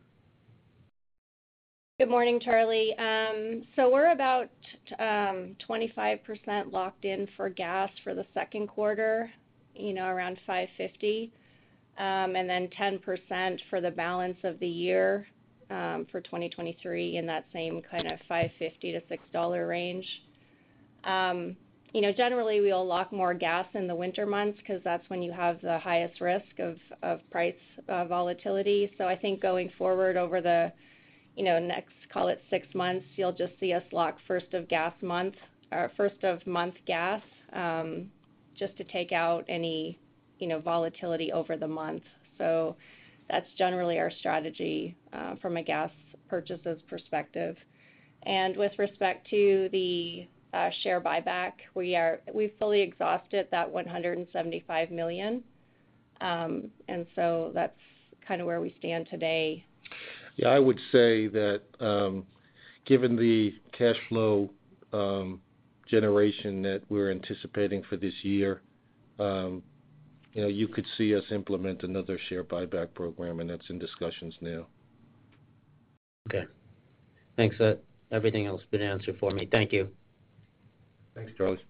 Speaker 4: Good morning, Charlie. Um, so we're about um, twenty-five percent locked in for gas for the second quarter, you know, around five fifty, um, and then ten percent for the balance of the year um, for twenty twenty-three in that same kind of five fifty to six dollar range. Um, You know, generally we'll lock more gas in the winter months because that's when you have the highest risk of, of price uh, volatility. So I think going forward over the, you know, next, call it six months, you'll just see us lock first of gas month, or first of month gas, um, just to take out any, you know, volatility over the month. So that's generally our strategy uh, from a gas purchases perspective. And with respect to the Uh, share buyback, we are we've fully exhausted that one hundred seventy-five million, um, and so that's kind of where we stand today.
Speaker 3: Yeah, I would say that um, given the cash flow um, generation that we're anticipating for this year, um, you know, you could see us implement another share buyback program, and that's in discussions now.
Speaker 9: Okay. Thanks. Uh, everything else has been answered for me. Thank you.
Speaker 3: Thanks, Charlie.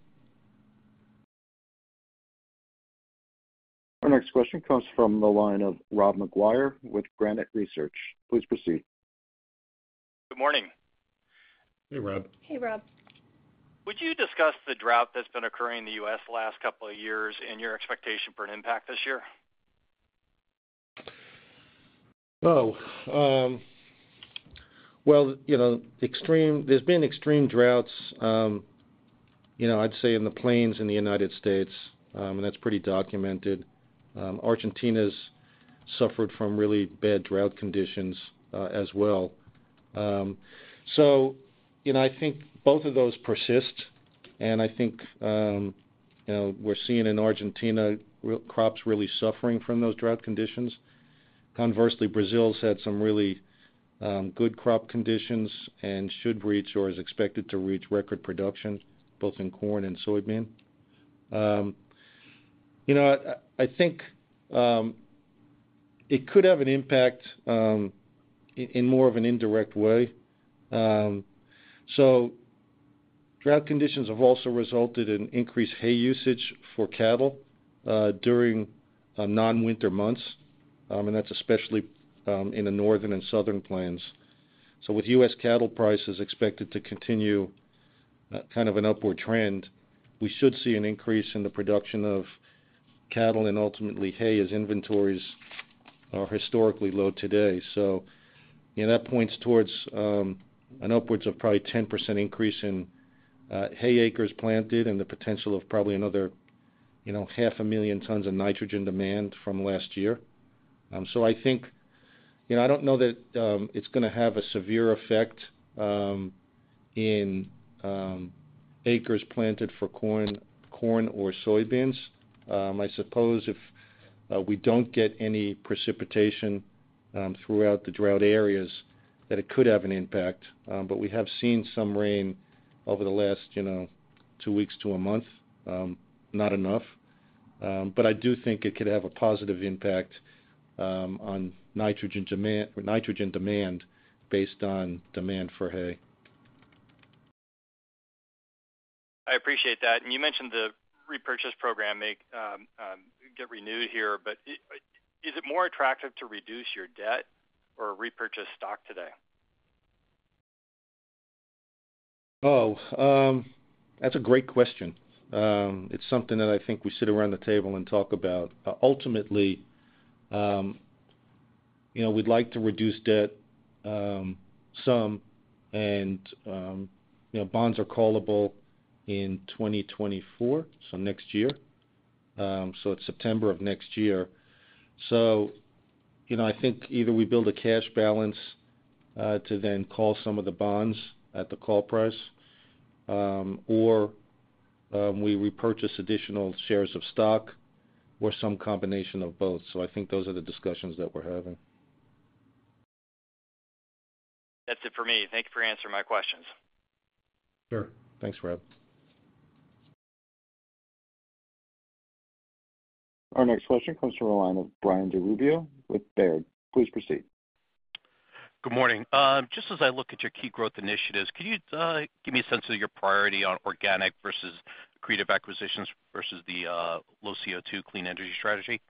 Speaker 1: Our next question comes from the line of Rob McGuire with Granite Research. Please proceed.
Speaker 10: Good morning.
Speaker 3: Hey, Rob.
Speaker 4: Hey, Rob.
Speaker 10: Would you discuss the drought that's been occurring in the U S the last couple of years and your expectation for an impact this year?
Speaker 3: Oh, um, well, you know, extreme. There's been extreme droughts. Um, you know, I'd say in the plains in the United States, um, and that's pretty documented. Um, Argentina's suffered from really bad drought conditions uh, as well. Um, so, you know, I think both of those persist, and I think um, you know we're seeing in Argentina real, crops really suffering from those drought conditions. Conversely, Brazil's had some really um, good crop conditions and should reach or is expected to reach record production, both in corn and soybean. Um, you know, I, I think um, it could have an impact um, in, in more of an indirect way. Um, so drought conditions have also resulted in increased hay usage for cattle uh, during uh, non-winter months. Um, and that's especially um, in the northern and southern plains. So with U S cattle prices expected to continue uh, kind of an upward trend, we should see an increase in the production of cattle and ultimately hay as inventories are historically low today. So, you know, that points towards um, an upwards of probably ten percent increase in uh, hay acres planted and the potential of probably another, you know, half a million tons of nitrogen demand from last year. Um, so I think, you know, I don't know that um, it's going to have a severe effect um, in um, acres planted for corn, corn or soybeans. Um, I suppose if uh, we don't get any precipitation um, throughout the drought areas, that it could have an impact. Um, but we have seen some rain over the last, you know, two weeks to a month. Um, not enough, um, but I do think it could have a positive impact Um, on nitrogen demand, nitrogen demand based on demand for hay.
Speaker 10: I appreciate that. And you mentioned the repurchase program may um, um, get renewed here, but is it more attractive to reduce your debt or repurchase stock today?
Speaker 3: Oh, um, that's a great question. Um, it's something that I think we sit around the table and talk about. Uh, ultimately, Um, you know, we'd like to reduce debt um, some, and um, you know, bonds are callable in twenty twenty-four, so next year. Um, so it's September of next year. So, you know, I think either we build a cash balance uh, to then call some of the bonds at the call price, um, or um, we repurchase additional shares of stock, or some combination of both. So I think those are the discussions that we're having.
Speaker 10: That's it for me. Thank you for answering my questions.
Speaker 3: Sure. Thanks, Rob.
Speaker 1: Our next question comes from the line of Brian DeRubio with Baird. Please proceed.
Speaker 11: Good morning. Uh, just as I look at your key growth initiatives, could you uh, give me a sense of your priority on organic versus accretive acquisitions versus the uh, low C O two clean energy strategy?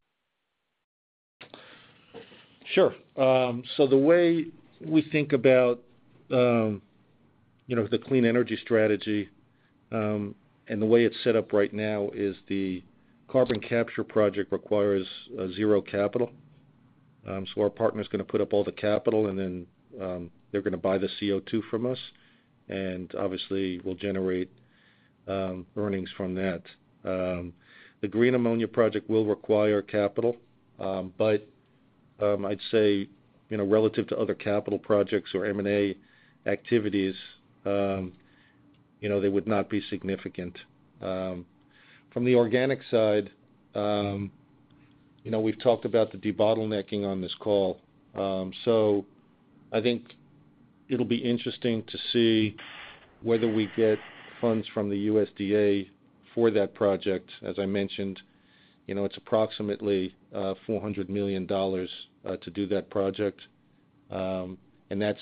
Speaker 3: Sure. Um, so the way we think about, um, you know, the clean energy strategy um, and the way it's set up right now is the carbon capture project requires uh, zero capital. Um, so our partner's going to put up all the capital, and then um, they're going to buy the C O two from us, and obviously we'll generate um, earnings from that. Um, the green ammonia project will require capital, um, but um, I'd say, you know, relative to other capital projects or M and A activities, um, you know, they would not be significant. Um, from the organic side, um, you know, we've talked about the debottlenecking on this call. Um, so I think it'll be interesting to see whether we get funds from the U S D A for that project. As I mentioned, you know, it's approximately uh, four hundred million dollars uh, to do that project. Um, and that's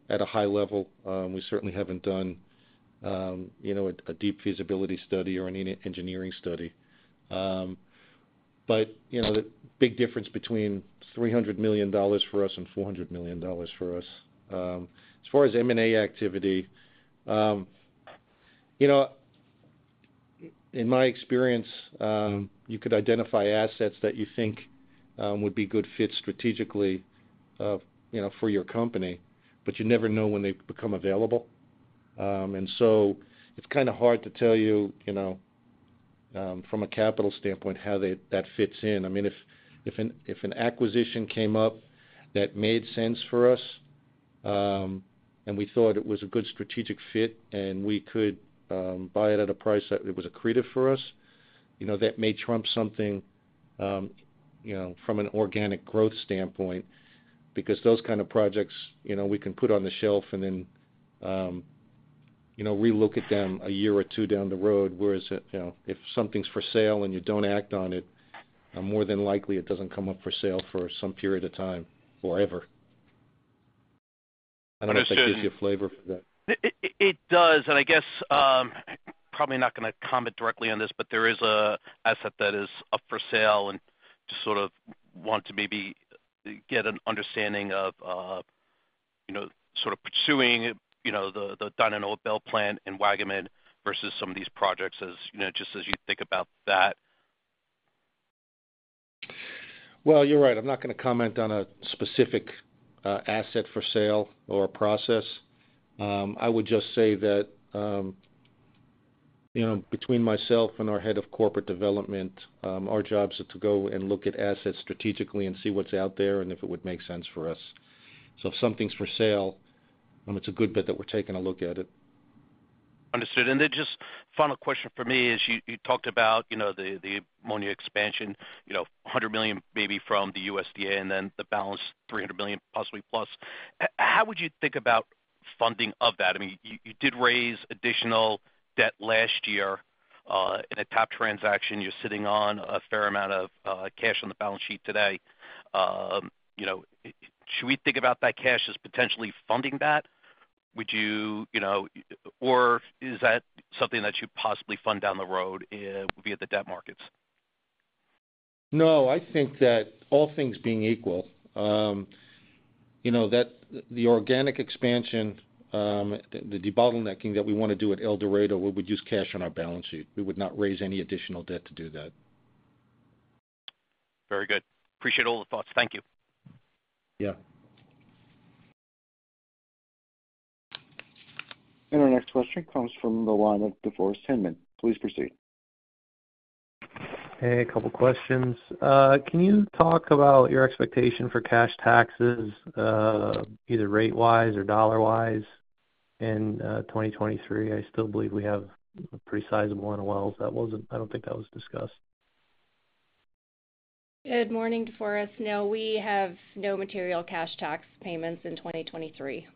Speaker 3: at a high level. Um, we certainly haven't done, um, you know, a, a deep feasibility study or any engineering study. Um, but, you know, the big difference between three hundred million dollars for us and four hundred million dollars for us. Um, as far as M and A activity, um, you know, in my experience, um, you could identify assets that you think um, would be good fits strategically, uh, you know, for your company, but you never know when they become available. Um, and so it's kind of hard to tell you, you know, um, from a capital standpoint, how they, that fits in. I mean, if if an if an acquisition came up that made sense for us, um, and we thought it was a good strategic fit, and we could um, buy it at a price that it was accretive for us, you know, that may trump something, um, you know, from an organic growth standpoint, because those kind of projects, you know, we can put on the shelf and then, um, you know, relook at them a year or two down the road. Whereas, you know, if something's for sale and you don't act on it, uh, more than likely it doesn't come up for sale for some period of time or ever. I don't
Speaker 11: Understood.
Speaker 3: know if that gives you a flavor for that.
Speaker 11: It, it, it does, and I guess um, probably not going to comment directly on this, but there is a asset that is up for sale, and just sort of want to maybe get an understanding of, uh, you know, sort of pursuing, you know, the the Dyno Nobel plant in Waggaman versus some of these projects, as you know, just as you think about that.
Speaker 3: Well, you're right. I'm not going to comment on a specific uh, asset for sale or a process. Um, I would just say that, um, you know, between myself and our head of corporate development, um, our jobs are to go and look at assets strategically and see what's out there and if it would make sense for us. So if something's for sale, um, it's a good bet that we're taking a look at it.
Speaker 11: Understood. And then just final question for me is you, you talked about, you know, the, the ammonia expansion, you know, one hundred million dollars maybe from the U S D A and then the balance three hundred million dollars possibly plus. How would you think about funding of that? I mean, you, you did raise additional debt last year uh, in a TAP transaction. You're sitting on a fair amount of uh, cash on the balance sheet today. Um, you know, should we think about that cash as potentially funding that? Would you, you know, or is that something that you possibly fund down the road uh, via the debt markets?
Speaker 3: No, I think that all things being equal, um, you know, that the organic expansion, um, the, the debottlenecking that we want to do at El Dorado, we would use cash on our balance sheet. We would not raise any additional debt to do that.
Speaker 11: Very good. Appreciate all the thoughts. Thank you.
Speaker 3: Yeah.
Speaker 1: And our next question comes from the line of DeForest Hinman. Please proceed.
Speaker 12: Hey, a couple questions. Uh, can you talk about your expectation for cash taxes, uh, either rate-wise or dollar-wise, in uh, twenty twenty-three? I still believe we have a pretty sizable N O Ls. That wasn't. I don't think that was discussed.
Speaker 4: Good morning, DeForest. No, we have no material cash tax payments in twenty twenty-three.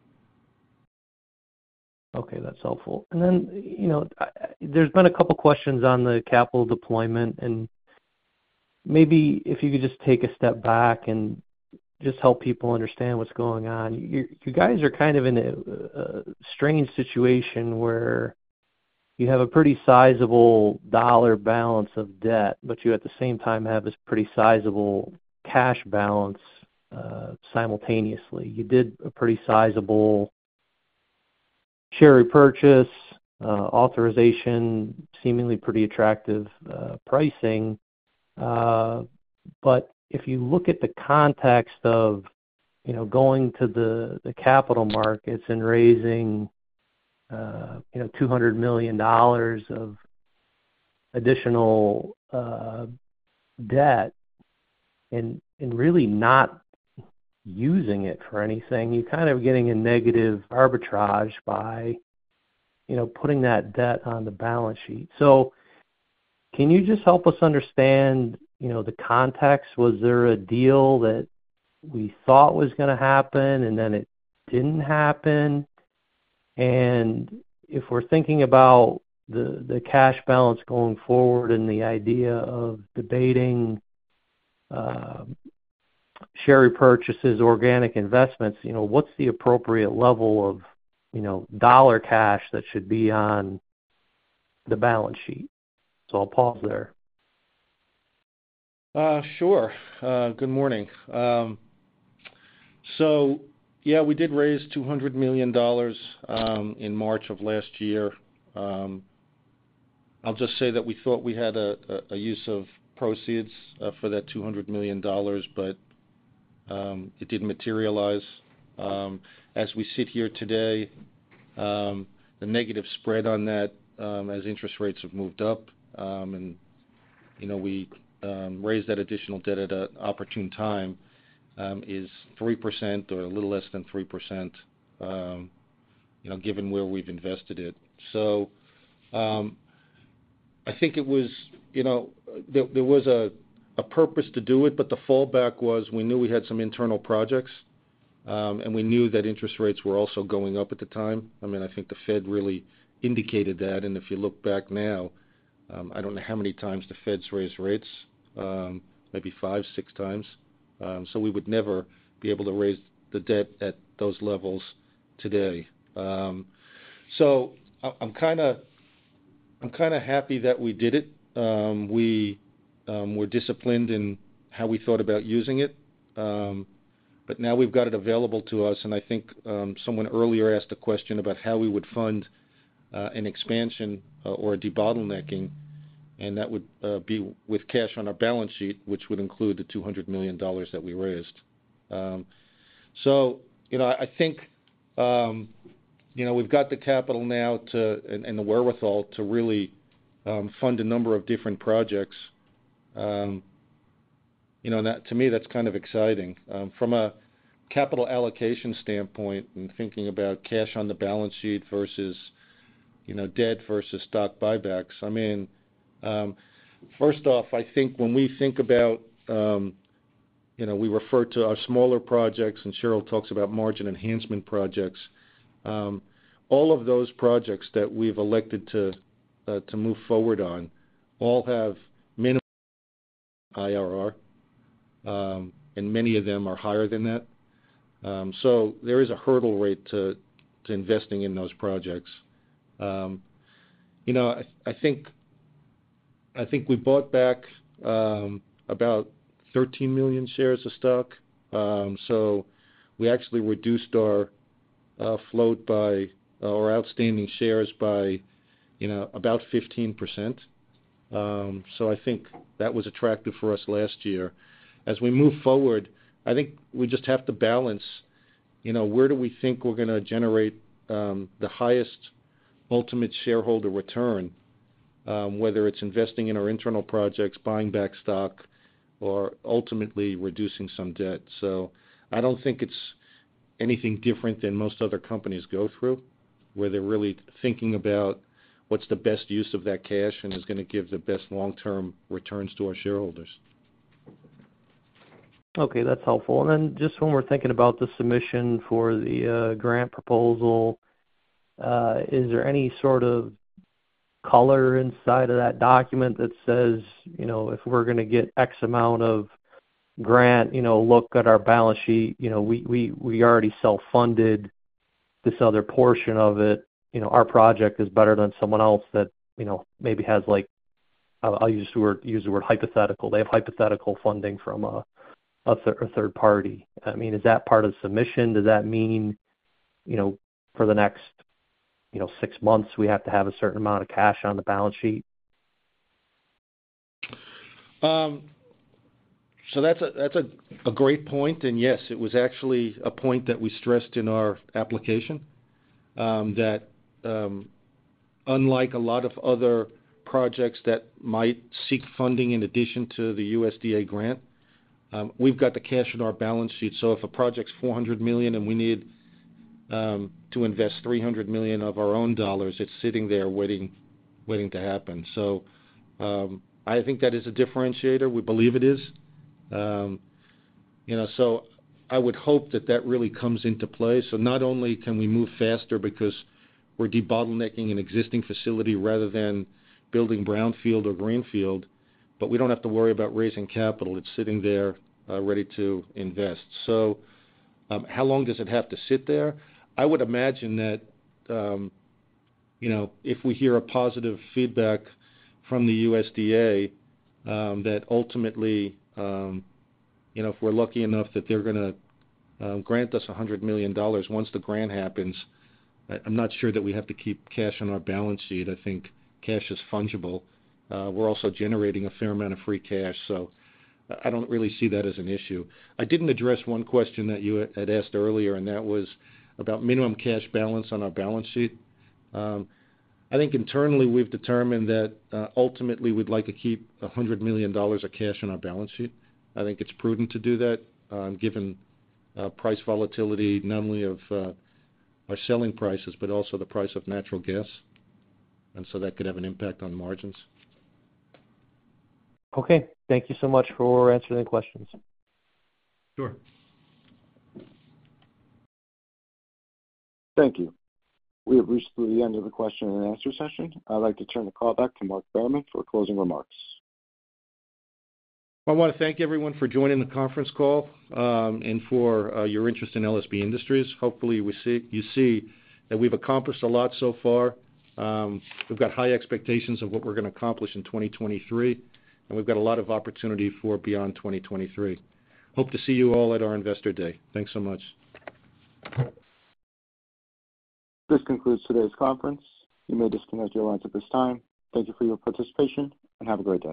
Speaker 12: Okay, that's helpful. And then, you know, I, there's been a couple questions on the capital deployment, and maybe if you could just take a step back and just help people understand what's going on. You, you guys are kind of in a, a strange situation where you have a pretty sizable dollar balance of debt, but you at the same time have this pretty sizable cash balance uh, simultaneously. You did a pretty sizable share repurchase, uh, authorization, seemingly pretty attractive uh, pricing. Uh, but if you look at the context of, you know, going to the, the capital markets and raising, uh, you know, two hundred million dollars of additional uh, debt and, and really not using it for anything, you're kind of getting a negative arbitrage by, you know, putting that debt on the balance sheet. So can you just help us understand, you know, the context? Was there a deal that we thought was going to happen and then it didn't happen? And if we're thinking about the, the cash balance going forward and the idea of debating uh, share repurchases, organic investments, you know, what's the appropriate level of, you know, dollar cash that should be on the balance sheet? So I'll pause there.
Speaker 3: Uh, sure. Uh, good morning. Um, so, yeah, we did raise two hundred million dollars um, in March of last year. Um, I'll just say that we thought we had a, a, a use of proceeds uh, for that two hundred million dollars, but um, it didn't materialize. Um, as we sit here today, um, the negative spread on that um, as interest rates have moved up, um, and, you know, we um, raised that additional debt at an opportune time, um, is three percent or a little less than three percent, um, you know, given where we've invested it. So um, I think it was, you know, there, there was a, a purpose to do it, but the fallback was we knew we had some internal projects, um, and we knew that interest rates were also going up at the time. I mean, I think the Fed really indicated that, and if you look back now, um, I don't know how many times the Fed's raised rates, um, maybe five, six times. Um, so we would never be able to raise the debt at those levels today. Um, so I, I'm kind of I'm kind of happy that we did it. Um, we um, were disciplined in how we thought about using it, um, but now we've got it available to us. And I think um, someone earlier asked a question about how we would fund uh, an expansion uh, or a debottlenecking, and that would uh, be with cash on our balance sheet, which would include the two hundred million dollars that we raised. Um, so, you know, I, I think, um, you know, we've got the capital now to and, and the wherewithal to really um, fund a number of different projects. Um, you know, and that, to me, that's kind of exciting. Um, from a capital allocation standpoint and thinking about cash on the balance sheet versus, you know, debt versus stock buybacks, I mean, Um, first off, I think when we think about, um, you know, we refer to our smaller projects, and Cheryl talks about margin enhancement projects. Um, all of those projects that we've elected to uh, to move forward on all have minimum I R R, um, and many of them are higher than that. Um, so there is a hurdle rate to to investing in those projects. Um, you know, I, I think. I think we bought back um, about thirteen million shares of stock. Um, so we actually reduced our uh, float by, uh, or outstanding shares by, you know, about fifteen percent. Um, so I think that was attractive for us last year. As we move forward, I think we just have to balance, you know, where do we think we're going to generate um, the highest ultimate shareholder return, um, whether it's investing in our internal projects, buying back stock, or ultimately reducing some debt. So I don't think it's anything different than most other companies go through, where they're really thinking about what's the best use of that cash and is going to give the best long-term returns to our shareholders.
Speaker 12: Okay, that's helpful. And then just when we're thinking about the submission for the uh, grant proposal, uh, is there any sort of color inside of that document that says, you know, if we're going to get X amount of grant, you know, look at our balance sheet, you know, we, we, we already self-funded this other portion of it. You know, our project is better than someone else that, you know, maybe has like, I'll, I'll use the word, use the word hypothetical. They have hypothetical funding from a, a, th- a third party. I mean, is that part of the submission? Does that mean, you know, for the next, you know, six months, we have to have a certain amount of cash on the balance sheet?
Speaker 3: Um, so that's a that's a, a great point, and yes, it was actually a point that we stressed in our application, um, that um, unlike a lot of other projects that might seek funding in addition to the U S D A grant, um, we've got the cash in our balance sheet. So if a project's four hundred million dollars and we need um, to invest three hundred million dollars of our own dollars, it's sitting there waiting, waiting to happen. So um, I think that is a differentiator. We believe it is. Um, you know, so I would hope that that really comes into play. So not only can we move faster because we're debottlenecking an existing facility rather than building brownfield or greenfield, but we don't have to worry about raising capital. It's sitting there uh, ready to invest. So um, how long does it have to sit there? I would imagine that, um, you know, if we hear a positive feedback from the U S D A, um, that ultimately, um, you know, if we're lucky enough that they're going to uh, grant us one hundred million dollars once the grant happens, I, I'm not sure that we have to keep cash on our balance sheet. I think cash is fungible. Uh, we're also generating a fair amount of free cash, so I don't really see that as an issue. I didn't address one question that you had asked earlier, and that was about minimum cash balance on our balance sheet. Um, I think internally we've determined that uh, ultimately we'd like to keep one hundred million dollars of cash on our balance sheet. I think it's prudent to do that, um, given uh, price volatility not only of uh, our selling prices but also the price of natural gas, and so that could have an impact on margins.
Speaker 12: Okay. Thank you so much for answering the questions.
Speaker 3: Sure.
Speaker 1: Thank you. We have reached the end of the question and answer session. I'd like to turn the call back to Mark Behrman for closing remarks.
Speaker 3: I want to thank everyone for joining the conference call um, and for uh, your interest in L S B Industries. Hopefully we see, you see that we've accomplished a lot so far. Um, we've got high expectations of what we're going to accomplish in twenty twenty-three, and we've got a lot of opportunity for beyond twenty twenty-three. Hope to see you all at our Investor Day. Thanks so much.
Speaker 1: This concludes today's conference. You may disconnect your lines at this time. Thank you for your participation, and have a great day.